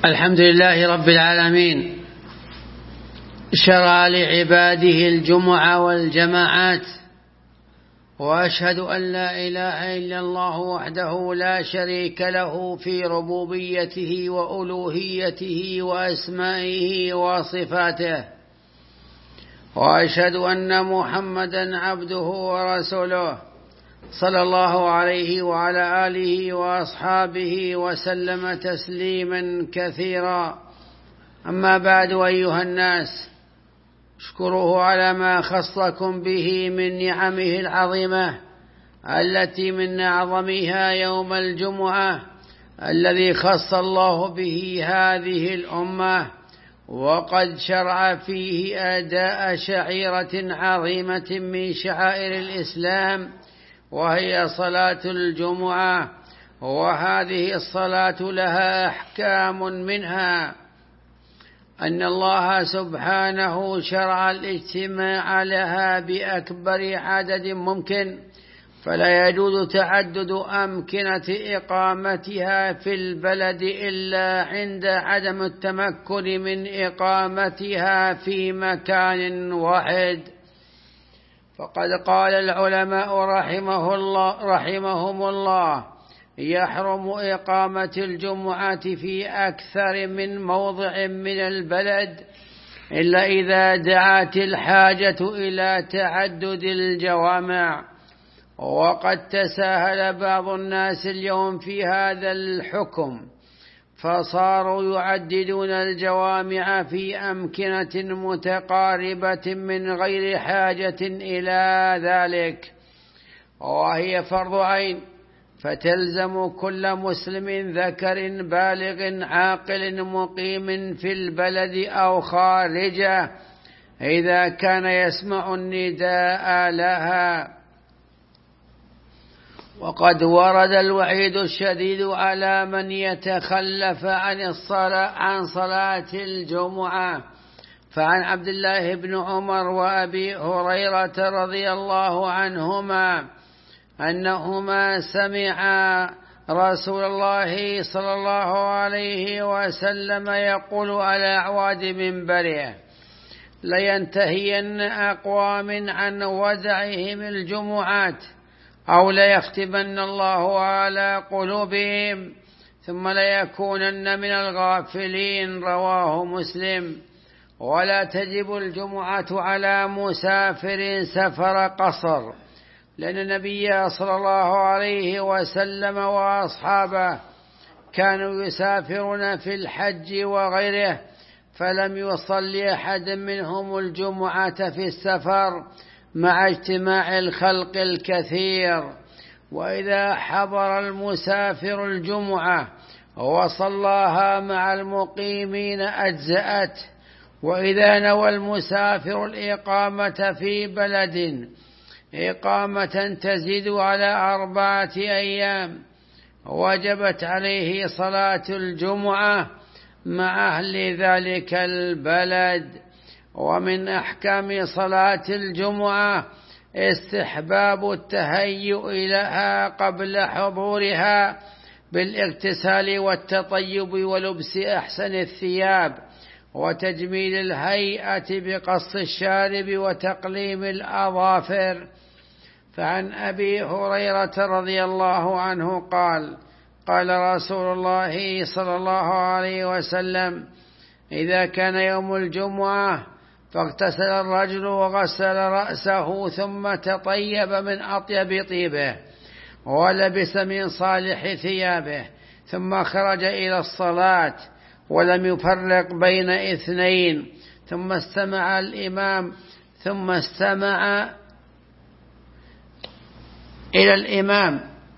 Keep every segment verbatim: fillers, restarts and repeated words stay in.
الحمد لله رب العالمين، شرع لعباده الجمع والجماعات، وأشهد أن لا إله إلا الله وحده لا شريك له في ربوبيته وألوهيته وأسمائه وصفاته، وأشهد أن محمدا عبده ورسوله صلى الله عليه وعلى آله وأصحابه وسلم تسليما كثيرا. أما بعد، أيها الناس، اشكروه على ما خصكم به من نعمه العظيمة، التي من أعظمها يوم الجمعة الذي خص الله به هذه الأمة، وقد شرع فيه أداء شعيرة عظيمة من شعائر الإسلام، وهي صلاة الجمعة. وهذه الصلاة لها أحكام، منها أن الله سبحانه شرع الاجتماع لها بأكبر عدد ممكن، فلا يجوز تعدد أمكنة إقامتها في البلد إلا عند عدم التمكن من إقامتها في مكان واحد. فقد قال العلماء رحمه الله رحمهم الله: يحرم إقامة الجمعة في أكثر من موضع من البلد إلا إذا دعت الحاجة إلى تعدد الجوامع. وقد تساهل بعض الناس اليوم في هذا الحكم، فصاروا يعددون الجوامع في أمكنة متقاربة من غير حاجة إلى ذلك، وهي فرض عين، فتلزم كل مسلم ذكر بالغ عاقل مقيم في البلد أو خارجه إذا كان يسمع النداء لها. وقد ورد الوعيد الشديد على من يتخلف عن الصلاة عن صلاة الجمعة. فعن عبد الله بن عمر وأبي هريرة رضي الله عنهما أنهما سمعا رسول الله صلى الله عليه وسلم يقول على أعواد منبره: لينتهين أقوام عن ودعهم الجمعات، أو ليختمن الله على قلوبهم، ثم ليكونن من الغافلين. رواه مسلم. ولا تجب الجمعة على مسافر سفر قصر، لأن النبي صلى الله عليه وسلم وأصحابه كانوا يسافرون في الحج وغيره، فلم يصلي أحد منهم الجمعة في السفر مع اجتماع الخلق الكثير. وإذا حضر المسافر الجمعة وصلاها مع المقيمين أجزأت. وإذا نوى المسافر الإقامة في بلد إقامة تزيد على أربعة أيام، وجبت عليه صلاة الجمعة مع أهل ذلك البلد. ومن أحكام صلاة الجمعة استحباب التهيؤ لها قبل حضورها بالاغتسال والتطيب ولبس أحسن الثياب وتجميل الهيئة بقص الشارب وتقليم الأظافر. فعن أبي هريرة رضي الله عنه قال: قال رسول الله صلى الله عليه وسلم: إذا كان يوم الجمعة فاغتسل الرجل وغسل رأسه ثم تطيب من أطيب طيبه ولبس من صالح ثيابه، ثم خرج إلى الصلاة ولم يفرق بين اثنين، ثم استمع الإمام ثم استمع إلى الإمام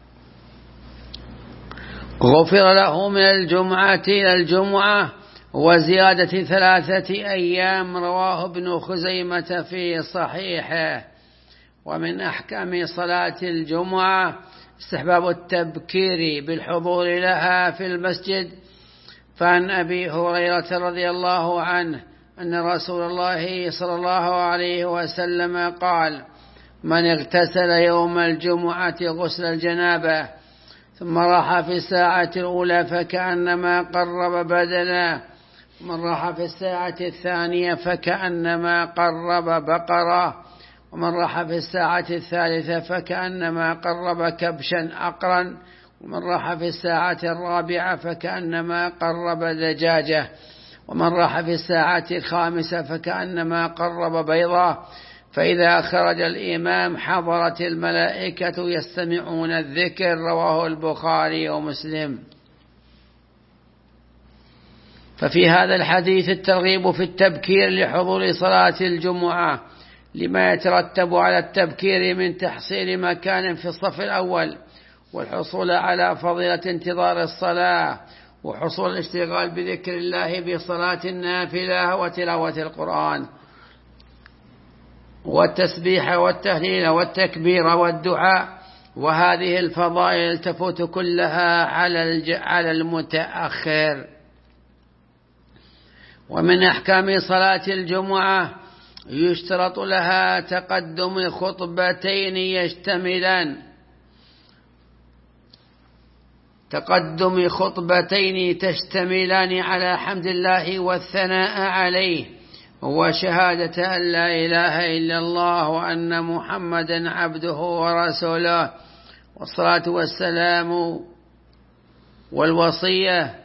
غفر له من الجمعة إلى الجمعة وزيادة ثلاثة أيام. رواه ابن خزيمة في صحيحه. ومن أحكام صلاة الجمعة استحباب التبكير بالحضور لها في المسجد. فعن أبي هريرة رضي الله عنه أن رسول الله صلى الله عليه وسلم قال: من اغتسل يوم الجمعة غسل الجنابة ثم راح في الساعة الأولى فكأنما قرب بدنا، ومن راح في الساعة الثانية فكأنما قرب بقرة، ومن راح في الساعة الثالثة فكأنما قرب كبشا أقرا، ومن راح في الساعة الرابعة فكأنما قرب دجاجة، ومن راح في الساعة الخامسة فكأنما قرب بيضة. فإذا خرج الإمام حضرت الملائكة يستمعون الذكر. رواه البخاري ومسلم. ففي هذا الحديث الترغيب في التبكير لحضور صلاة الجمعة لما يترتب على التبكير من تحصيل مكان في الصف الأول، والحصول على فضيلة انتظار الصلاة، وحصول الاشتغال بذكر الله بصلاة النافلة وتلاوة القرآن والتسبيح والتهليل والتكبير والدعاء. وهذه الفضائل تفوت كلها على المتأخر. ومن أحكام صلاة الجمعة يشترط لها تقدم خطبتين يشتملان تقدم خطبتين تشتملان على حمد الله والثناء عليه وشهادة أن لا إله إلا الله وأن محمدا عبده ورسوله، والصلاة والسلام والوصية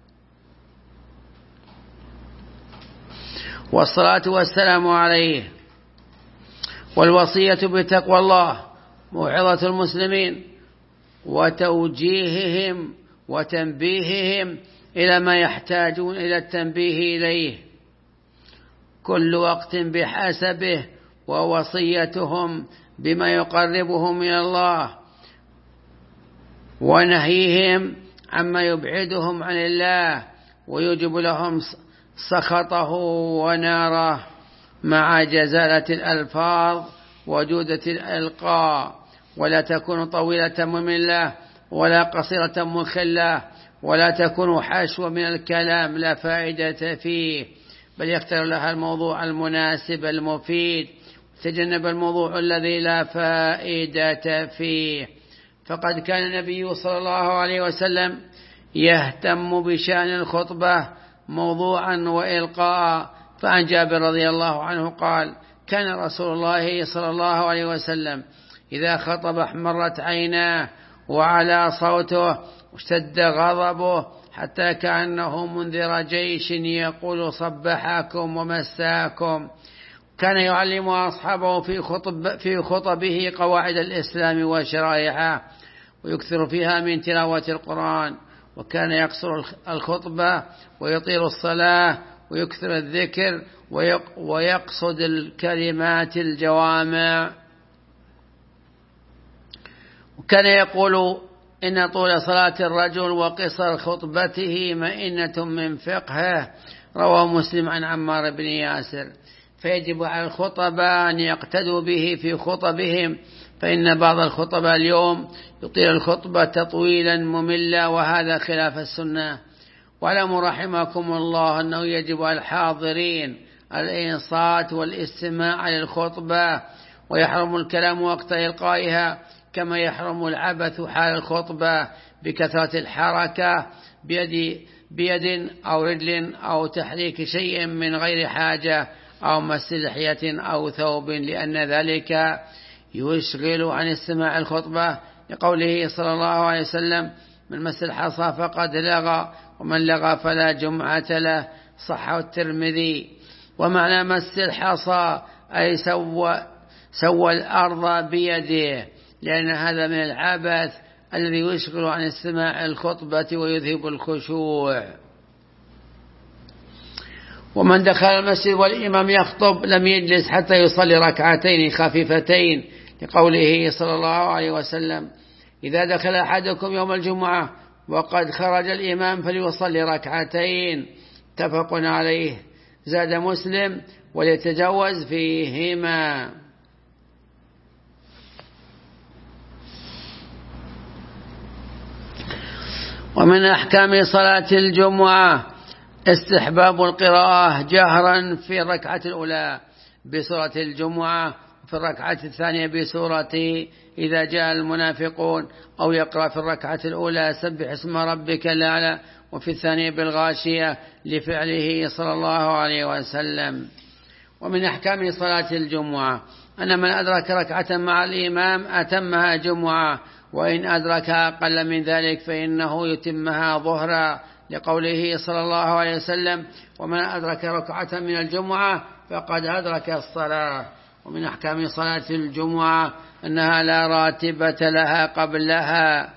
والصلاة والسلام عليه، والوصية بتقوى الله، موعظة المسلمين وتوجيههم وتنبيههم إلى ما يحتاجون إلى التنبيه إليه، كل وقت بحسبه، ووصيتهم بما يقربهم من الله، ونهيهم عما يبعدهم عن الله ويجب لهم سخطه وناره، مع جزالة الألفاظ وجودة الإلقاء، ولا تكون طويلة مملة ولا قصيرة مخلة، ولا تكون حشو من الكلام لا فائدة فيه، بل يختار لها الموضوع المناسب المفيد، تجنب الموضوع الذي لا فائدة فيه. فقد كان النبي صلى الله عليه وسلم يهتم بشأن الخطبة موضوعا وإلقاء. فعن جابر رضي الله عنه قال: كان رسول الله صلى الله عليه وسلم إذا خطب احمرت عيناه وعلى صوته واشتد غضبه حتى كأنه منذر جيش يقول صبحكم ومساكم. كان يعلم أصحابه في خطب في خطبه قواعد الإسلام وشرائعه، ويكثر فيها من تلاوة القرآن، وكان يقصر الخطبة ويطيل الصلاة ويكثر الذكر ويقصد الكلمات الجوامع. وكان يقول: إن طول صلاة الرجل وقصر خطبته مئنة من فقهه. رواه مسلم عن عمار بن ياسر. فيجب على الخطباء أن يقتدوا به في خطبهم، فإن بعض الخطباء اليوم يطيل الخطبة تطويلا مملا، وهذا خلاف السنة. واعلموا رحمكم الله أنه يجب على الحاضرين الإنصات والاستماع للخطبة، ويحرم الكلام وقت إلقائها، كما يحرم العبث حال الخطبة بكثرة الحركة بيد, بيد أو رجل أو تحريك شيء من غير حاجة أو مس لحية أو ثوب، لأن ذلك يشغل عن استماع الخطبة، لقوله صلى الله عليه وسلم: من مس الحصى فقد لغى، ومن لغى فلا جمعة له. صحه الترمذي. ومعنى مس الحصى أي سوى, سوى الأرض بيده، لأن هذا من العبث الذي يشغل عن استماع الخطبة ويذهب الخشوع. ومن دخل المسجد والإمام يخطب لم يجلس حتى يصلي ركعتين خفيفتين، لقوله صلى الله عليه وسلم: إذا دخل أحدكم يوم الجمعة وقد خرج الإمام فليصلي ركعتين. متفق عليه. زاد مسلم: وليتجوز فيهما. ومن أحكام صلاة الجمعة استحباب القراءة جهرا في الركعة الأولى بسورة الجمعة، في الركعة الثانية بسورة إذا جاء المنافقون، أو يقرأ في الركعة الأولى سبح اسم ربك الأعلى، وفي الثانية بالغاشية لفعله صلى الله عليه وسلم. ومن أحكام صلاة الجمعة أن من أدرك ركعة مع الإمام أتمها جمعة، وإن أدرك أقل من ذلك فإنه يتمها ظهرا، لقوله صلى الله عليه وسلم ومن أدرك ركعة من الجمعة فقد أدرك الصلاة. ومن أحكام صلاة الجمعة أنها لا راتبة لها قبلها،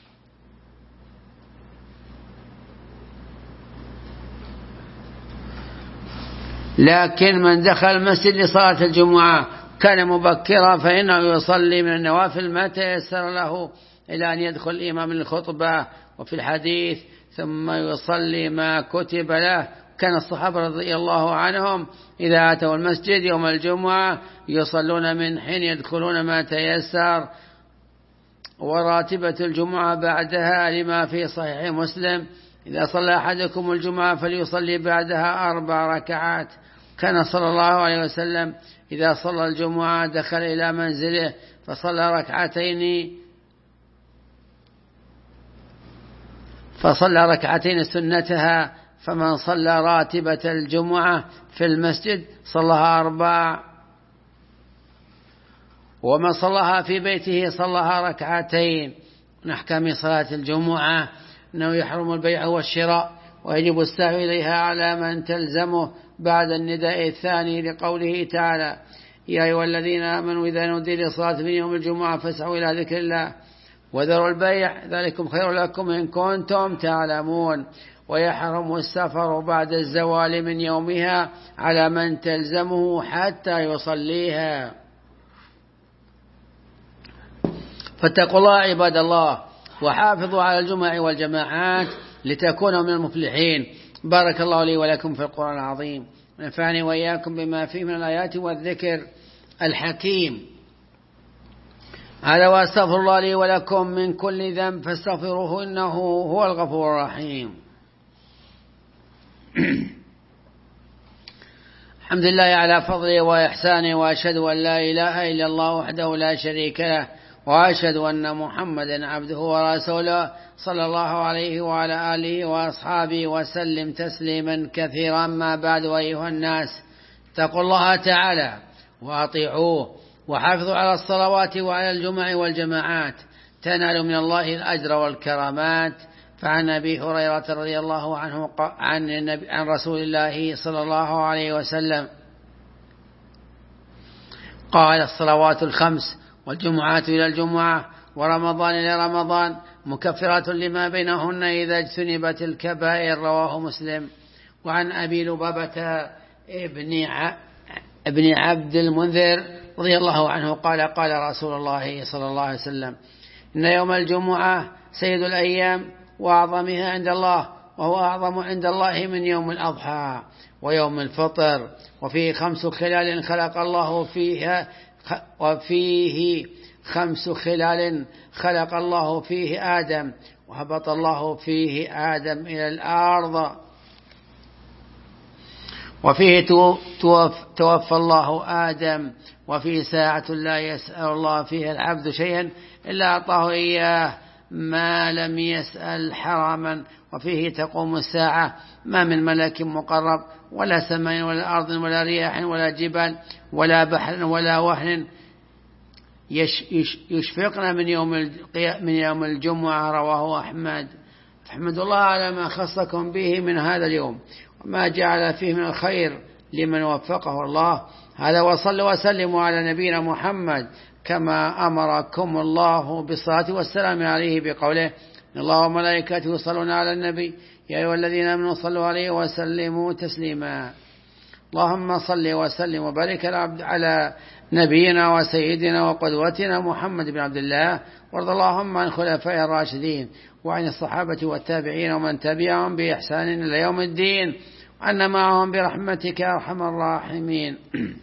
لكن من دخل المسجد لصلاة الجمعة كان مبكرا فإنه يصلي من النوافل ما تيسر له إلى أن يدخل الإمام الخطبة. وفي الحديث ثم يصلي ما كتب له. كان الصحابة رضي الله عنهم إذا أتوا المسجد يوم الجمعة يصلون من حين يدخلون ما تيسر. وراتبة الجمعة بعدها لما في صحيح مسلم إذا صلى أحدكم الجمعة فليصلي بعدها أربع ركعات. كان صلى الله عليه وسلم إذا صلى الجمعة دخل إلى منزله فصلى ركعتين فصلى ركعتين سنتها. فمن صلى راتبة الجمعة في المسجد صلىها أربع، ومن صلىها في بيته صلىها ركعتين. من أحكام صلاة الجمعة أنه يحرم البيع والشراء، ويجب السعي إليها على من تلزمه بعد النداء الثاني، لقوله تعالى يا أيها الذين آمنوا إذا نودي للصلاة من يوم الجمعة فاسعوا إلى ذكر الله وذروا البيع ذلكم خير لكم إن كنتم تعلمون. ويحرم السفر بعد الزوال من يومها على من تلزمه حتى يصليها. فاتقوا الله عباد الله، وحافظوا على الجمع والجماعات لتكونوا من المفلحين. بارك الله لي ولكم في القرآن العظيم، ونفعني وإياكم بما فيه من الآيات والذكر الحكيم. هذا وأستغفر الله لي ولكم من كل ذنب فاستغفروه إنه هو الغفور الرحيم. الحمد لله على فضله وإحسانه، وأشهد أن لا إله إلا الله وحده لا شريك له، وأشهد أن محمدا عبده ورسوله صلى الله عليه وعلى آله وأصحابه وسلم تسليما كثيرا. ما بعد، أيها الناس اتقوا الله تعالى وأطيعوه، وحافظوا على الصلوات وعلى الجمع والجماعات تنالوا من الله الأجر والكرامات. فعن أبي هريرة رضي الله عنه عن, النبي عن رسول الله صلى الله عليه وسلم قال الصلوات الخمس والجمعات إلى الجمعة ورمضان إلى رمضان مكفرات لما بينهن إذا اجتنبت الكبائر. رواه مسلم. وعن أبي لبابة ابن ابن عبد المنذر رضي الله عنه قال قال رسول الله صلى الله عليه وسلم إن يوم الجمعة سيد الأيام وأعظمها عند الله، وهو أعظم عند الله من يوم الأضحى ويوم الفطر، وفيه خمس خلال خلق الله فيها وفيه خمس خلال خلق الله فيه آدم، وهبط الله فيه آدم إلى الأرض، وفيه توفى الله آدم، وفيه ساعة لا يسأل الله فيها العبد شيئا إلا أعطاه إياه ما لم يسأل حراما، وفيه تقوم الساعة ما من ملك مقرب ولا سماء ولا أرض ولا رياح ولا جبال ولا بحر ولا وهن يشفقنا من يوم من يوم الجمعة. رواه أحمد. فاحمد الله على ما خصكم به من هذا اليوم وما جعل فيه من الخير لمن وفقه الله. هذا وصلوا وسلموا على نبينا محمد كما أمركم الله بالصلاة والسلام عليه بقوله إن الله وملائكته يصلون على النبي يا أيها الذين آمنوا صلوا عليه وسلموا تسليما. اللهم صل وسلم وبارك على نبينا وسيدنا وقدوتنا محمد بن عبد الله، وارض اللهم عن خلفاء الراشدين وعن الصحابة والتابعين ومن تبعهم بإحسان إلى يوم الدين، وعنا معهم برحمتك يا أرحم الراحمين.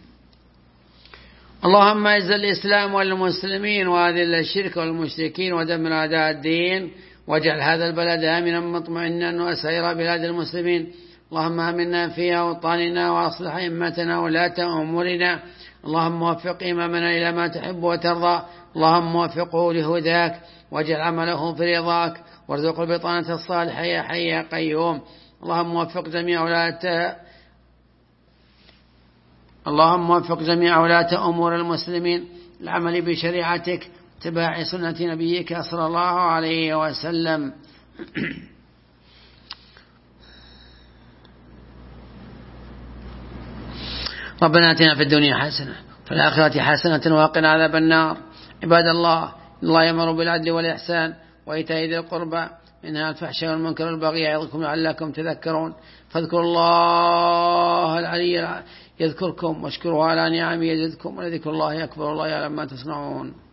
اللهم اعز الإسلام والمسلمين وأذل الشرك والمشركين ودمر أعداء الدين، واجعل هذا البلد آمنا مطمئنا وسائر بلاد المسلمين، اللهم آمنا في أوطاننا وأصلح أئمتنا ولاة أمورنا. اللهم وفق إمامنا إلى ما تحب وترضى. اللهم وفقه لهداك واجعل عمله في رضاك وارزق البطانة الصالحة يا حي يا قيوم. اللهم وفق جميع ولاة اللهم وفق جميع ولاة أمور المسلمين العمل بشريعتك اتباع سنة نبيك صلى الله عليه وسلم. ربنا آتنا في الدنيا حسنة في الآخرة حسنة وقنا عذاب النار. عباد الله، الله يأمر بالعدل والإحسان وإيتاء ذي القربى منها الفحشاء والمنكر والبغي يعظكم لعلكم تذكرون. فاذكروا الله العلي يذكركم واشكروه على نعمه يزدكم ولذكر الله أكبر. الله يعلم ما تصنعون.